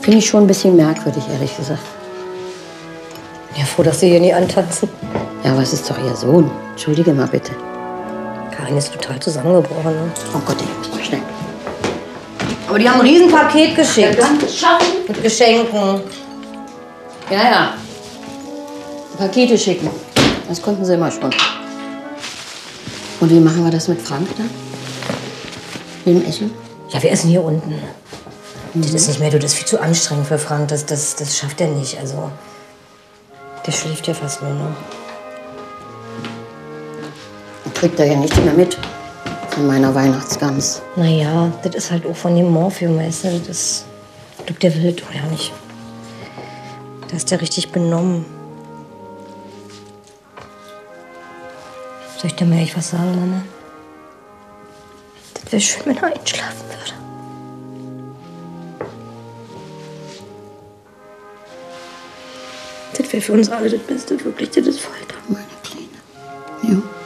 Finde ich schon ein bisschen merkwürdig, ehrlich gesagt. Ja, froh, dass Sie hier nie antanzen. Ja, aber es ist doch Ihr Sohn. Entschuldige mal bitte. Karin ist total zusammengebrochen. Ne? Oh Gott, schnell. Aber die haben ein Riesenpaket geschickt. Ja, dann schaffen. Mit Geschenken. Ja. Pakete schicken. Das konnten sie immer schon. Und wie machen wir das mit Frank dann? Mit dem Essen? Ja, wir essen hier unten. Das ist nicht mehr, das ist viel zu anstrengend für Frank. Das schafft er nicht. Also, der schläft ja fast nur noch. Kriegt er ja nichts mehr mit von meiner Weihnachtsgans. Naja, das ist halt auch von dem Morphium, weißt du. Das, ich glaub, der will das doch ja nicht. Da ist der richtig benommen. Soll ich dir mal echt was sagen, Mama? Das wäre schön, wenn er einschlafen würde. Das wäre für uns alle das Beste, wirklich, das ist Folter. Meine Kleine. Ja.